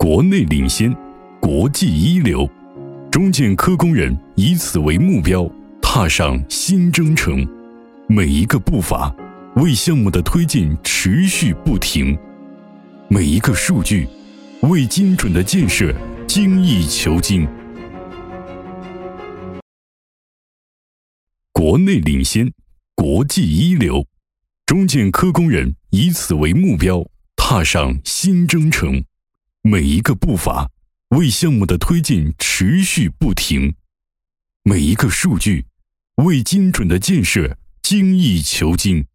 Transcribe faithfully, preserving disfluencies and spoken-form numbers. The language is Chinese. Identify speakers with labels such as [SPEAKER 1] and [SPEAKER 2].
[SPEAKER 1] 国内领先，国际一流。中建科工人以此为目标，踏上新征程。每一个步伐，为项目的推进持续不停；每一个数据，为精准的建设精益求精。国内领先，国际一流。中建科工人以此为目标，踏上新征程。每一个步伐，为项目的推进持续不停；每一个数据，为精准的建设精益求精。